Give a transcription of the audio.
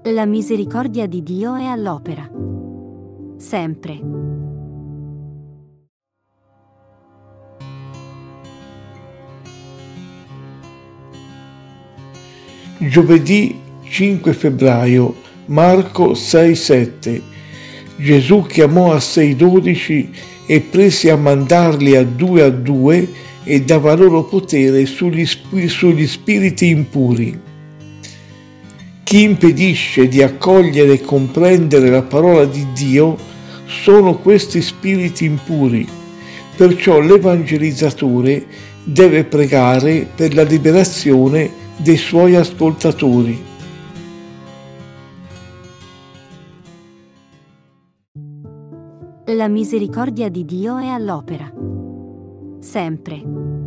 La misericordia di Dio è all'opera. Sempre. Giovedì 5 febbraio, Marco 6,7. Gesù chiamò a sé i 12 e prese a mandarli a due e dava loro potere sugli spiriti impuri. Chi impedisce di accogliere e comprendere la parola di Dio sono questi spiriti impuri. Perciò l'evangelizzatore deve pregare per la liberazione dei suoi ascoltatori. La misericordia di Dio è all'opera. Sempre.